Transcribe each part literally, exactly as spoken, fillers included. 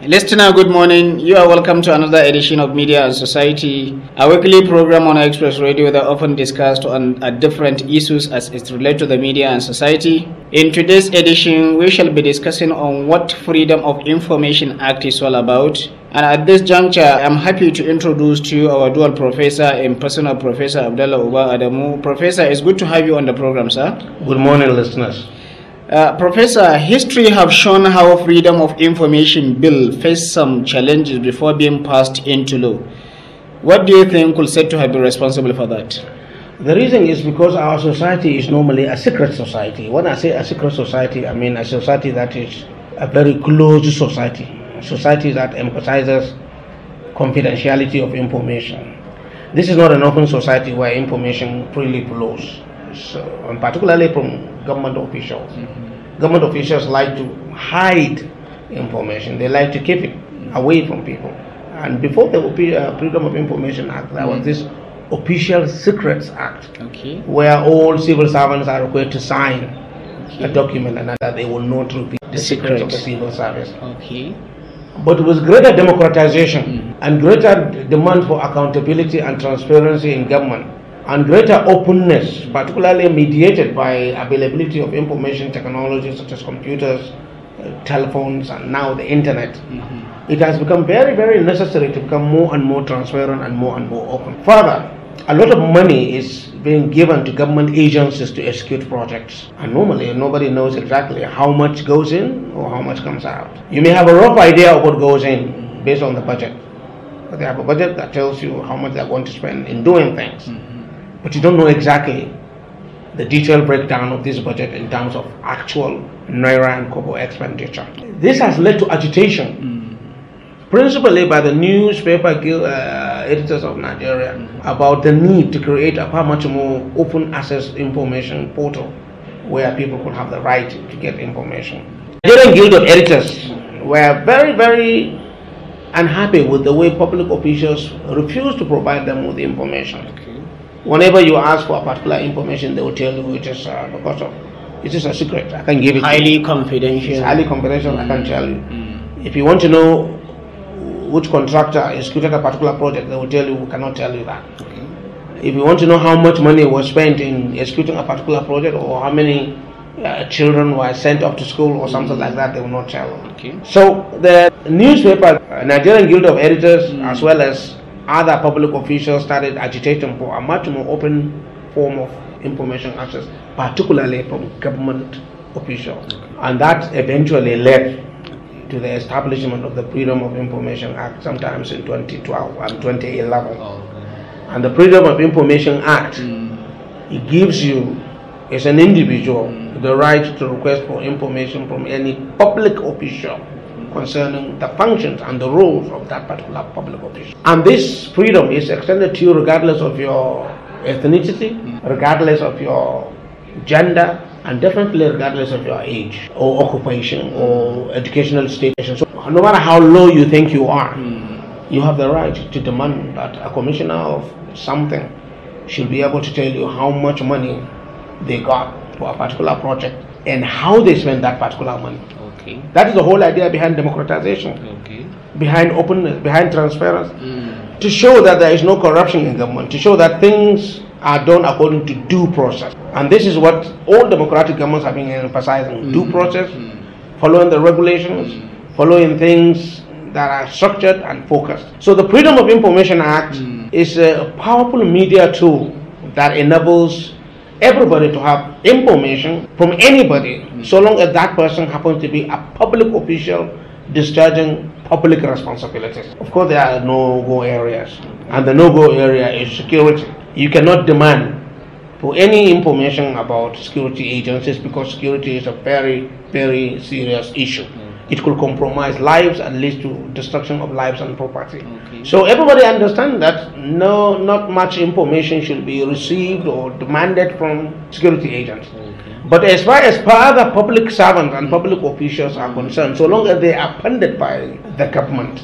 Listener, good morning. You are welcome to another edition of Media and Society, a weekly program on Express Radio that often discussed on uh, different issues as it relates to the media and society. In today's edition, we shall be discussing on what Freedom of Information Act is all about. And at this juncture, I'm happy to introduce to you our dual professor in person of Professor Abdullah Uba Adamu. Professor, it's good to have you on the program, sir. Good morning, listeners. Uh, Professor, history have shown how Freedom of Information Bill faced some challenges before being passed into law. What do you think could said to have been responsible for that? The reason is because our society is normally a secret society. When I say a secret society, I mean a society that is a very closed society, a society that emphasizes confidentiality of information. This is not an open society where information freely flows. So, and particularly from government officials. Mm-hmm. Government officials like to hide information. They like to keep it away from people. And before the uh, Freedom of Information Act, there mm-hmm. was this Official Secrets Act, okay. where all civil servants are required to sign okay. a document and that they will not reveal the, the secrets of the civil service. Okay. But with greater democratization mm-hmm. and greater demand for accountability and transparency in government, and greater openness, particularly mediated by availability of information technology such as computers, uh, telephones, and now the internet, mm-hmm. it has become very, very necessary to become more and more transparent and more and more open. Further, a lot of money is being given to government agencies to execute projects, and normally nobody knows exactly how much goes in or how much comes out. You may have a rough idea of what goes in based on the budget, but they have a budget that tells you how much they're going to spend in doing things. Mm-hmm. But you don't know exactly the detailed breakdown of this budget in terms of actual naira and kobo expenditure. This has led to agitation, mm. principally by the newspaper guild, uh, editors of Nigeria, mm. about the need to create a far much more open access information portal where people could have the right to get information. The Nigerian Guild of Editors were very, very unhappy with the way public officials refused to provide them with the information. Okay. Whenever you ask for a particular information, they will tell you it is uh, because of it is a secret. I can give it. Highly confidential. It's highly confidential. Mm. I can tell you. Mm. If you want to know which contractor executed a particular project, they will tell you we cannot tell you that. Okay. If you want to know how much money was spent in executing a particular project or how many uh, children were sent off to school or something mm. like that, they will not tell you. Okay. So the newspaper, uh, Nigerian Guild of Editors, mm. as well as other public officials started agitating for a much more open form of information access, particularly from government officials. And that eventually led to the establishment of the Freedom of Information Act sometimes in twenty twelve and twenty eleven. Okay. And the Freedom of Information Act, mm. it gives you, as an individual, mm. the right to request for information from any public official concerning the functions and the roles of that particular public official. And this freedom is extended to you regardless of your ethnicity, regardless of your gender, and definitely regardless of your age or occupation or educational status. So no matter how low you think you are, mm. you have the right to demand that a commissioner of something should be able to tell you how much money they got for a particular project and how they spend that particular money. Okay. That is the whole idea behind democratization, okay. behind openness, behind transparency, mm. to show that there is no corruption in government, to show that things are done according to due process. And this is what all democratic governments have been emphasizing, mm. due process, mm. following the regulations, mm. following things that are structured and focused. So the Freedom of Information Act mm. is a powerful media tool that enables everybody to have information from anybody, mm. so long as that person happens to be a public official discharging public responsibilities. Of course, there are no-go areas, and the no-go area is security. You cannot demand for any information about security agencies because security is a very, very serious issue. Mm. It could compromise lives and lead to destruction of lives and property. Okay. So everybody understands that no, not much information should be received or demanded from security agents. Okay. But as far as other public servants and public officials are concerned, so long as they are funded by the government,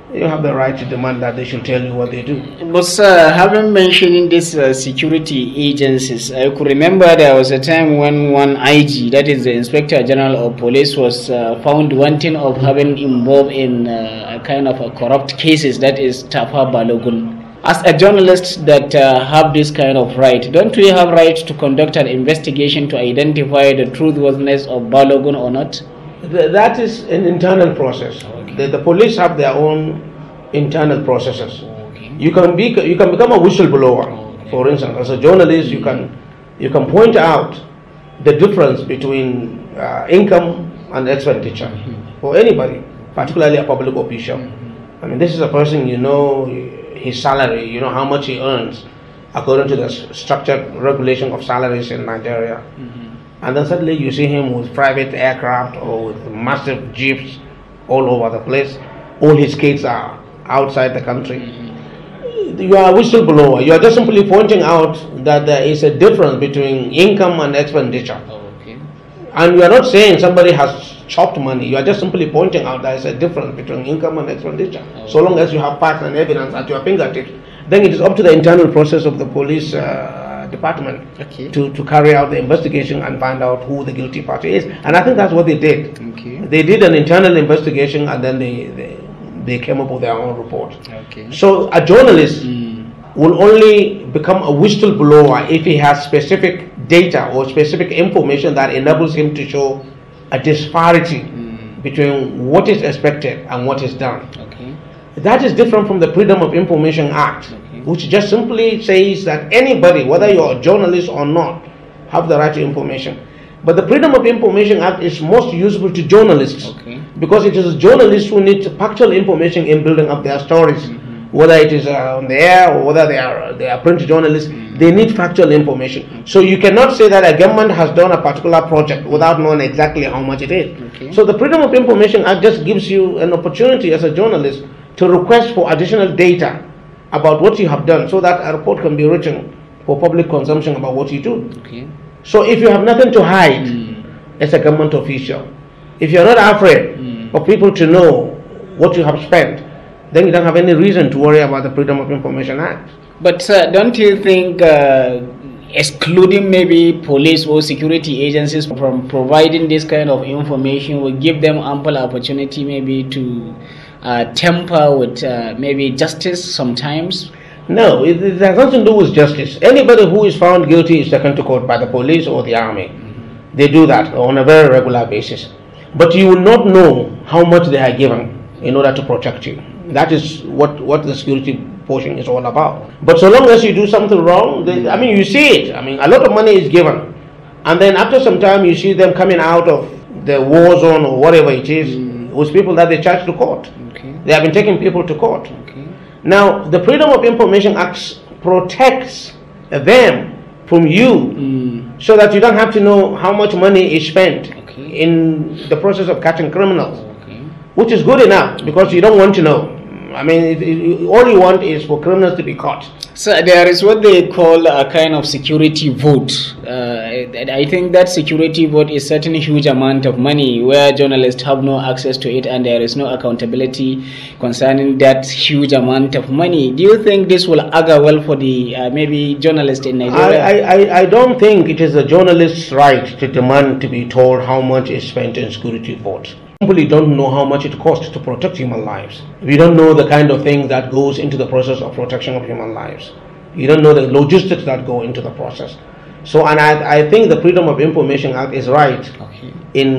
you have the right to demand that they should tell you what they do. But sir, having mentioned these uh, security agencies, I could remember there was a time when one I G, that is the Inspector General of Police, was uh, found wanting of having involved in uh, a kind of a corrupt cases, that is Tafa Balogun. As a journalist that uh, have this kind of right, don't we have right to conduct an investigation to identify the truthworthiness of Balogun or not? That is an internal process. Okay. The, the police have their own internal processes. Okay. You can be you can become a whistleblower. Okay. For instance, as a journalist, you can you can point out the difference between uh, income and expenditure mm-hmm. for anybody, particularly a public official. Mm-hmm. I mean, this is a person, you know his salary, you know how much he earns according to the structured regulation of salaries in Nigeria. Mm-hmm. And then suddenly you see him with private aircraft or with massive jeeps all over the place. All his kids are outside the country. Mm-hmm. You are a whistleblower. You are just simply pointing out that there is a difference between income and expenditure. Oh, okay. And you are not saying somebody has chopped money. You are just simply pointing out there is a difference between income and expenditure. Oh, so long as you have facts and evidence at your fingertips, then it is up to the internal process of the police uh, department okay. to, to carry out the investigation and find out who the guilty party is. And I think that's what they did. Okay. They did an internal investigation and then they, they, they came up with their own report. Okay. So a journalist mm. will only become a whistleblower if he has specific data or specific information that enables him to show a disparity mm. between what is expected and what is done. Okay. That is different from the Freedom of Information Act, okay. which just simply says that anybody, whether you're a journalist or not, have the right to information. But the Freedom of Information Act is most useful to journalists okay. because it is journalists who need factual information in building up their stories. Mm-hmm. Whether it is uh, on the air or whether they are they are print journalists, mm-hmm. they need factual information. Mm-hmm. So you cannot say that a government has done a particular project without knowing exactly how much it is. Okay. So the Freedom of Information Act just gives you an opportunity as a journalist to request for additional data about what you have done so that a report can be written for public consumption about what you do. Okay. So if you have nothing to hide mm. as a government official, if you're not afraid mm. for people to know what you have spent, then you don't have any reason to worry about the Freedom of Information Act. But uh, don't you think uh, excluding maybe police or security agencies from providing this kind of information will give them ample opportunity maybe to Uh, temper with uh, maybe justice sometimes? No, it, it has nothing to do with justice. Anybody who is found guilty is taken to court by the police or the army. Mm-hmm. They do that on a very regular basis. But you will not know how much they are given in order to protect you. That is what, what the security portion is all about. But so long as you do something wrong, they, I mean, you see it. I mean, a lot of money is given. And then after some time, you see them coming out of the war zone or whatever it is mm. with people that they charge to court. Okay. They have been taking people to court. Okay. Now, the Freedom of Information Act protects them from you mm. so that you don't have to know how much money is spent okay. in the process of catching criminals, okay. which is good enough because you don't want to know. I mean, it, it, all you want is for criminals to be caught. So there is what they call a kind of security vote. Uh, I think that security vote is certainly a huge amount of money where journalists have no access to it and there is no accountability concerning that huge amount of money. Do you think this will augur well for the uh, maybe journalists in Nigeria? I, I, I don't think it is a journalist's right to demand to be told how much is spent in security votes. People don't know how much it costs to protect human lives. We don't know the kind of thing that goes into the process of protection of human lives. You don't know the logistics that go into the process. So, and I, I think the Freedom of Information Act is right okay.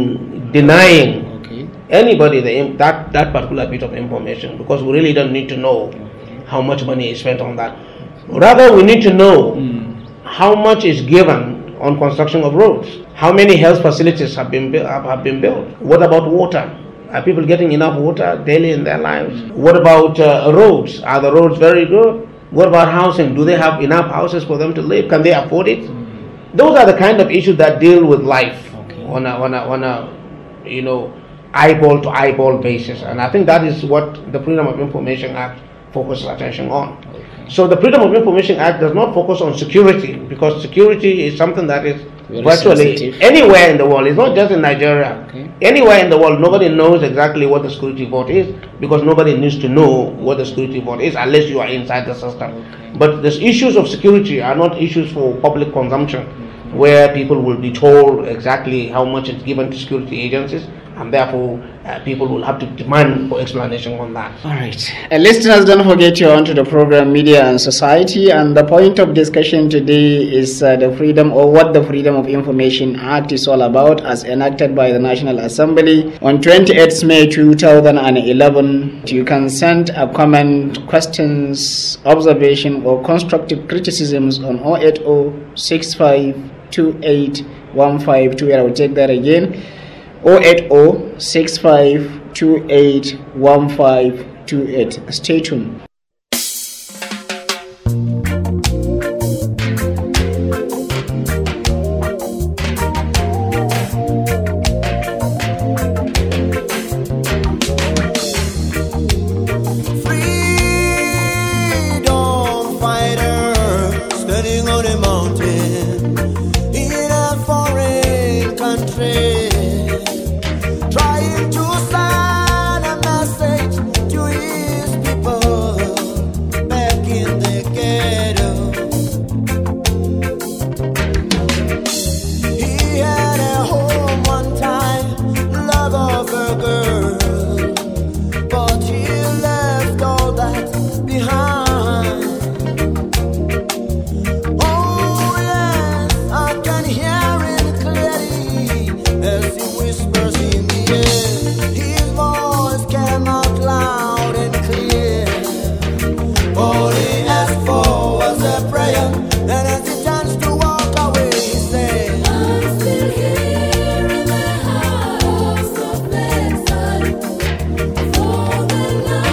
in denying okay. anybody the, that, that particular bit of information because we really don't need to know okay. how much money is spent on that. Rather, we need to know mm. how much is given on construction of roads. How many health facilities have been have, have been built? What about water? Are people getting enough water daily in their lives? What about uh, roads? Are the roads very good? What about housing? Do they have enough houses for them to live? Can they afford it? Those are the kind of issues that deal with life okay. on a on a on a you know eyeball to eyeball basis. And I think that is what the Freedom of Information Act focuses attention on. So the Freedom of Information Act does not focus on security because security is something that is Very virtually sensitive. anywhere in the world. It's not just in Nigeria. Okay. Anywhere in the world, nobody knows exactly what the security vote is, because nobody needs to know what the security vote is unless you are inside the system. Okay. But the issues of security are not issues for public consumption, where people will be told exactly how much is given to security agencies, and therefore uh, people will have to demand for explanation on that. All right. Uh, listeners, don't forget you're onto the program Media and Society, and the point of discussion today is uh, the freedom, or what the Freedom of Information Act is all about, as enacted by the National Assembly on twenty-eighth May two thousand eleven. You can send a comment, questions, observation, or constructive criticisms on zero eight zero six five two eight one five two eight. I will take that again. zero eight zero six five two eight one five two eight. Stay tuned. Freedom fighter standing on a mountain in a foreign country, trying to send a message to his people back in the ghetto. He had a home one time, love of a girl, but he left all that behind. Oh yes, I can hear him clearly as he whispers in the air. His voice came out loud and clear. All he asked for was a prayer, and as he turns to walk away, he said, I'm still here in the house of exile for the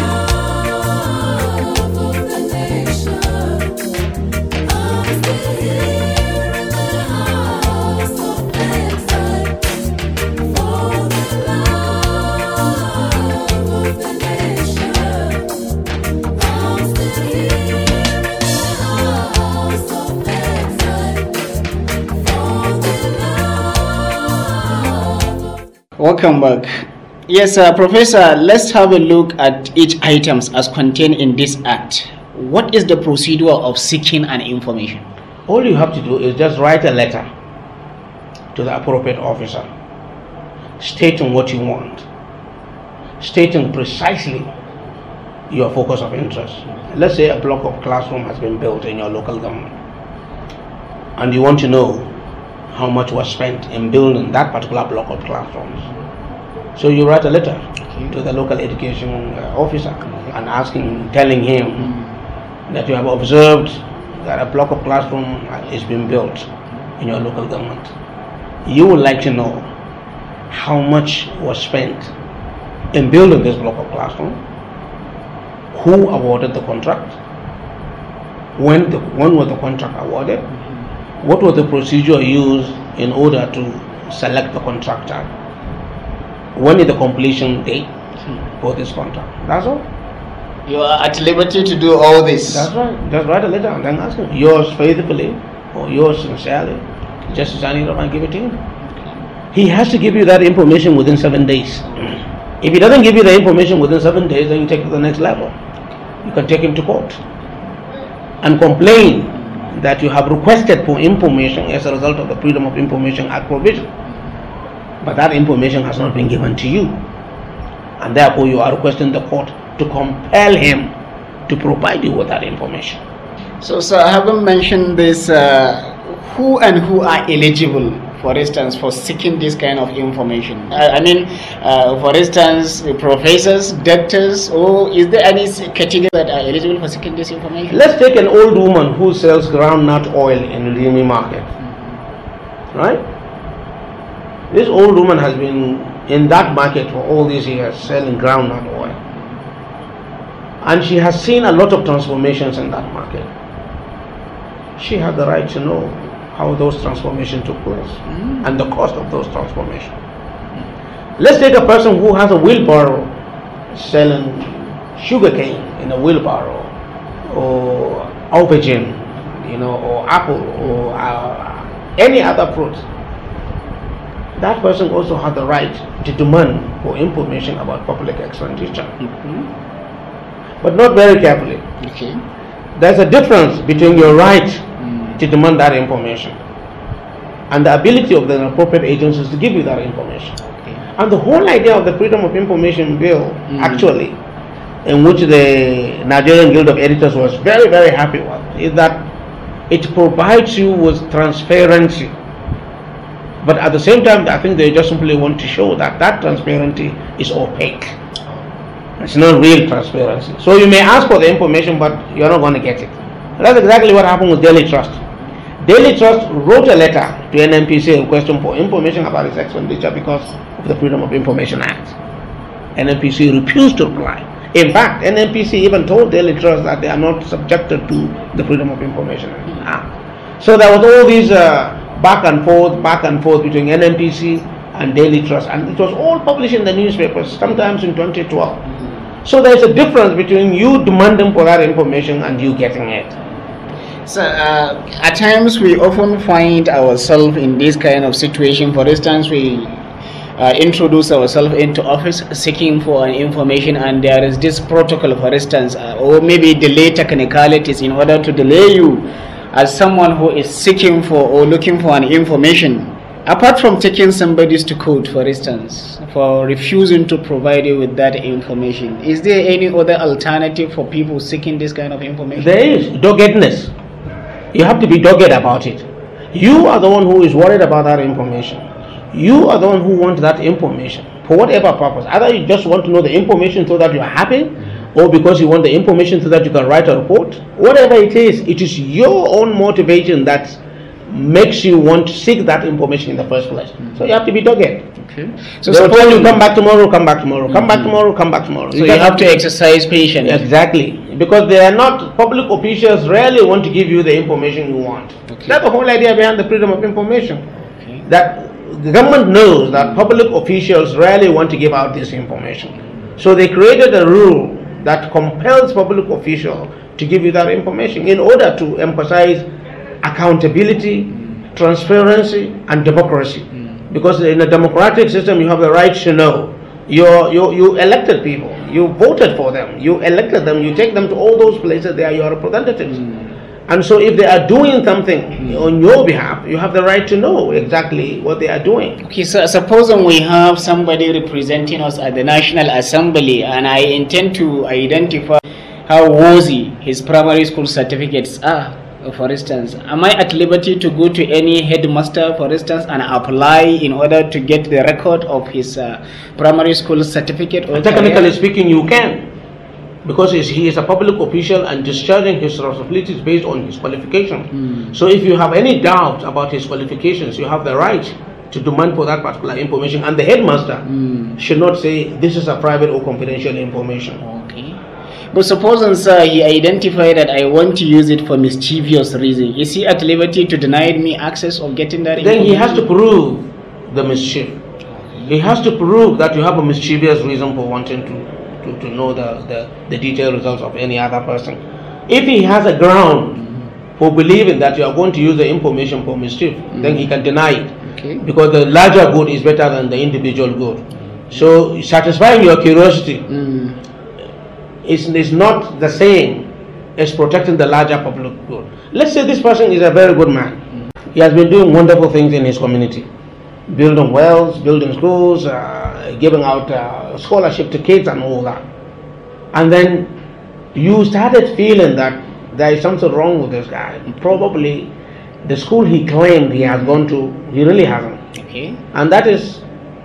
love of the nation. I'm still here in the house of exile for the love of the nation. I'm still here in the house of exile for the love. Welcome back. Yes, uh, Professor, let's have a look at each items as contained in this act. What is the procedure of seeking an information? All you have to do is just write a letter to the appropriate officer, stating what you want, stating precisely your focus of interest. Let's say a block of classroom has been built in your local government, and you want to know how much was spent in building that particular block of classrooms. So you write a letter to the local education uh, officer and asking, telling him that you have observed that a block of classroom is being built in your local government. You would like to know how much was spent in building this block of classroom, who awarded the contract, when the when was the contract awarded, what was the procedure used in order to select the contractor, when is the completion date for this contract. That's all. You are at liberty to do all this. That's right. Just write a letter and then ask him. Yours faithfully or yours sincerely. Just sign it up and give it to him. He has to give you that information within seven days. If he doesn't give you the information within seven days, then you take it to the next level. You can take him to court and complain that you have requested for information as a result of the Freedom of Information Act provision, but that information has not been given to you, and therefore you are requesting the court to compel him to provide you with that information. So, sir, I haven't mentioned this. Uh, who and who are eligible, for instance, for seeking this kind of information? I, I mean, uh, for instance, professors, doctors, or is there any category that are eligible for seeking this information? Let's take an old woman who sells groundnut oil in Rimi market. Right? This old woman has been in that market for all these years selling groundnut oil. And she has seen a lot of transformations in that market. She had the right to know how those transformations took place mm. and the cost of those transformations. Mm. Let's take a person who has a wheelbarrow selling sugarcane in a wheelbarrow, or aubergine, you know, or apple, or uh, any other fruit, that person also has the right to demand for information about public expenditure. Mm-hmm. But not very carefully. Okay. There's a difference between your right mm. to demand that information and the ability of the appropriate agencies to give you that information. Okay. And the whole idea of the Freedom of Information Bill, mm. actually, in which the Nigerian Guild of Editors was very, very happy with, is that it provides you with transparency. But at the same time, I think they just simply want to show that that transparency is opaque. It's not real transparency. So you may ask for the information, but you're not going to get it. That's exactly what happened with Daily Trust. Daily Trust wrote a letter to N N P C requesting for information about its expenditure because of the Freedom of Information Act. N N P C refused to reply. In fact, N N P C even told Daily Trust that they are not subjected to the Freedom of Information Act. So there was all these uh, back and forth, back and forth between N N P C and Daily Trust, and it was all published in the newspapers, sometimes in twenty twelve. So there is a difference between you demanding for that information and you getting it. So uh, at times we often find ourselves in this kind of situation. For instance, we uh, introduce ourselves into office seeking for an information, and there is this protocol, for instance, uh, or maybe delay technicalities in order to delay you as someone who is seeking for or looking for an information. Apart from taking somebody to court, for instance, for refusing to provide you with that information, is there any other alternative for people seeking this kind of information? There is doggedness. You have to be dogged about it. You are the one who is worried about that information. You are the one who wants that information for whatever purpose. Either you just want to know the information so that you are happy, or because you want the information so that you can write a report. Whatever it is, it is your own motivation that makes you want to seek that information in the first place. Mm-hmm. So you have to be dogged. Okay. So suppose you come back tomorrow, come back tomorrow, come mm-hmm. back tomorrow, come back tomorrow. So you, you have to exercise patience. Exactly. Because they are not, public officials rarely want to give you the information you want. Okay. That's the whole idea behind the Freedom of Information. Okay. That the government knows that public officials rarely want to give out this information. So they created a rule that compels public officials to give you that information in order to emphasize accountability, mm. transparency, and democracy. Mm. Because in a democratic system, you have the right to know. You're, you you elected people. You voted for them. You elected them. You take them to all those places. They are your representatives. Mm. And so if they are doing something mm. on your behalf, you have the right to know exactly what they are doing. Okay, so supposing we have somebody representing us at the National Assembly, and I intend to identify how worthy his primary school certificates are. For instance, am I at liberty to go to any headmaster, for instance, and apply in order to get the record of his uh, primary school certificate? Or technically career? Speaking, you can, because he is a public official and discharging his responsibilities based on his qualification. Mm. So if you have any doubt about his qualifications, you have the right to demand for that particular information, and the headmaster mm. should not say this is a private or confidential information. Okay. But supposing, sir, he identified that I want to use it for mischievous reason, is he at liberty to deny me access of getting that then information? He has to prove the mischief. He has to prove that you have a mischievous reason for wanting to, to, to know the, the, the detailed results of any other person. If he has a ground mm-hmm. for believing that you are going to use the information for mischief, mm-hmm. then he can deny it. Okay. Because the larger good is better than the individual good. Mm-hmm. So satisfying your curiosity mm-hmm. is, is not the same as protecting the larger public good. Let's say this person is a very good man. Mm-hmm. He has been doing wonderful things in his community. Building wells, building schools, uh, giving out uh, scholarship to kids and all that. And then you started feeling that there is something wrong with this guy. Probably the school he claimed he has gone to, he really hasn't. Okay. And that is,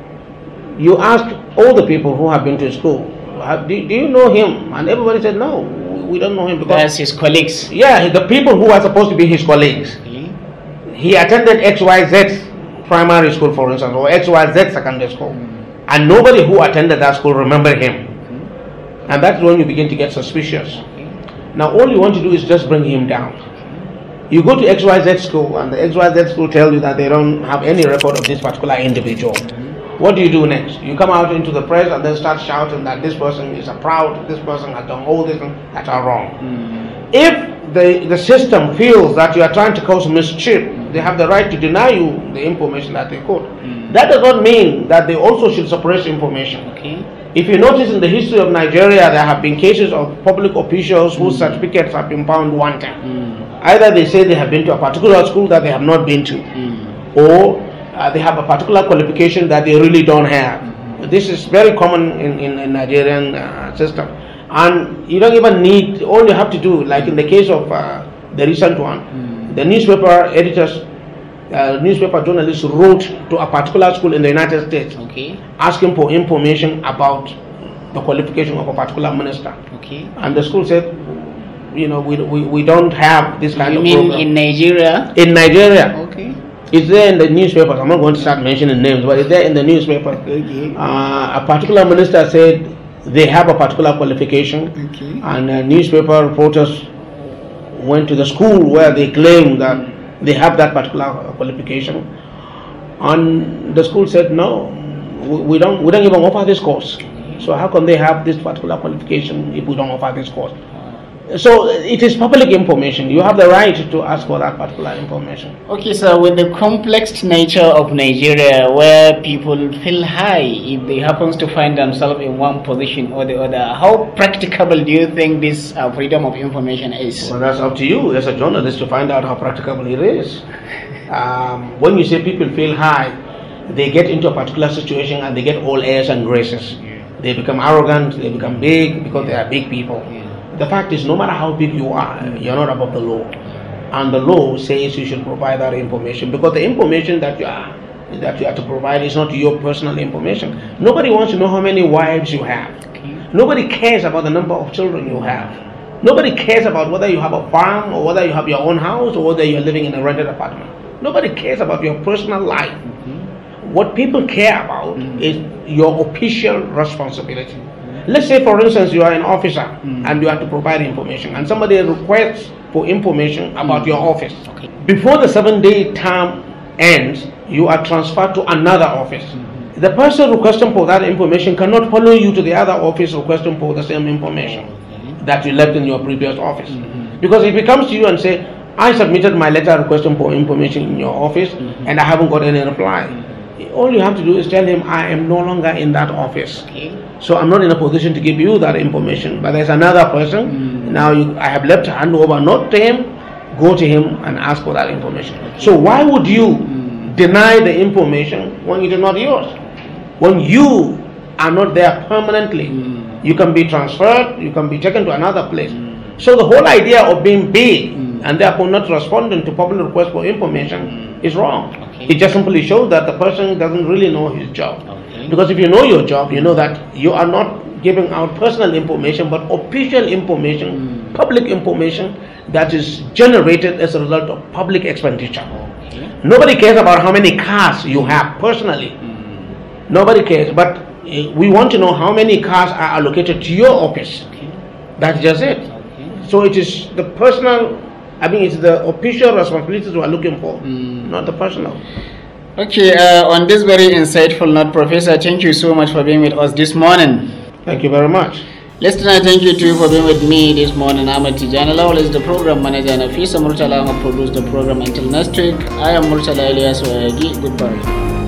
you ask all the people who have been to school, have, do, do you know him? And everybody said, no, we don't know him. Because that's his colleagues. Yeah, the people who are supposed to be his colleagues. Okay. He attended X Y Z primary school, for instance, or X Y Z secondary school, mm. and nobody who attended that school remember him. Mm-hmm. And that's when you begin to get suspicious. Okay. Now all you want to do is just bring him down. You go to X Y Z school, and the X Y Z school tell you that they don't have any record of this particular individual. Mm-hmm. What do you do next? You come out into the press and then start shouting that this person is a proud, this person has done all this that are wrong. Mm-hmm. If the, the system feels that you are trying to cause mischief, They have the right to deny you the information that they could. Mm. That does not mean that they also should suppress information. Okay. If you notice in the history of Nigeria, there have been cases of public officials whose Mm. certificates have been found wanting. Mm. Either they say they have been to a particular school that they have not been to, Mm. or uh, they have a particular qualification that they really don't have. Mm-hmm. This is very common in, in, in Nigerian uh, system. And you don't even need, all you have to do, like in the case of uh, the recent one, Mm. the newspaper editors, uh, newspaper journalists wrote to a particular school in the United States Okay. asking for information about the qualification of a particular minister. Okay. And the school said, you know, we, we, we don't have this kind You of mean program. in Nigeria? In Nigeria. Okay. It's there in the newspapers. I'm not going to start mentioning names, but it's there in the newspaper. Okay. Uh, a particular minister said they have a particular qualification, Okay. and uh, newspaper reporters went to the school where they claim that they have that particular qualification, and the school said no, we, we don't we don't even offer this course. So how can they have this particular qualification if we don't offer this course? So it is public information. You have the right to ask for that particular information. Okay, so with the complex nature of Nigeria, where people feel high if they happen to find themselves in one position or the other, how practicable do you think this uh, freedom of information is? Well, that's up to you as a journalist to find out how practicable it is. Um, when you say people feel high, they get into a particular situation and they get all airs and graces. They become arrogant, they become big because they are big people. The fact is, no matter how big you are, you're not above the law. And the law says you should provide that information, because the information that you are that you have to provide is not your personal information. Nobody wants to know how many wives you have. Nobody cares about the number of children you have. Nobody cares about whether you have a farm or whether you have your own house or whether you're living in a rented apartment. Nobody cares about your personal life. What people care about mm. is your official responsibility. Mm. Let's say, for instance, you are an officer mm. and you have to provide information, and somebody requests for information about mm. your office. Okay. Before the seven-day term ends, you are transferred to another office. Mm-hmm. The person requesting for that information cannot follow you to the other office requesting for the same information okay. that you left in your previous office. Mm-hmm. Because if he comes to you and say, I submitted my letter requesting for information in your office mm-hmm. and I haven't got any reply. Mm-hmm. All you have to do is tell him, I am no longer in that office. Okay. So I'm not in a position to give you that information. But there's another person. Mm. Now you, I have left hand over not to him. Go to him and ask for that information. Okay. So why would you mm. deny the information when it is not yours? When you are not there permanently, mm. you can be transferred, you can be taken to another place. Mm. So the whole idea of being big mm. and therefore not responding to public requests for information mm. is wrong. Okay. It just simply shows that the person doesn't really know his job. Okay. Because if you know your job, you know that you are not giving out personal information but official information, mm. public information that is generated as a result of public expenditure. Okay. Nobody cares about how many cars you have personally. Mm. Nobody cares, but uh, we want to know how many cars are allocated to your office. Okay. That's just it. Okay. So it is the personal, I mean, it's the official responsibilities we are looking for, mm. not the personal. Okay, uh, on this very insightful note, Professor, thank you so much for being with us this morning. Thank you very much. Listener, thank you to you for being with me this morning. Ahmed Tijani Lawal is the program manager, and Afisa Murtala produced the program. Until next week, I am Murtala Elias Wayagi. Goodbye.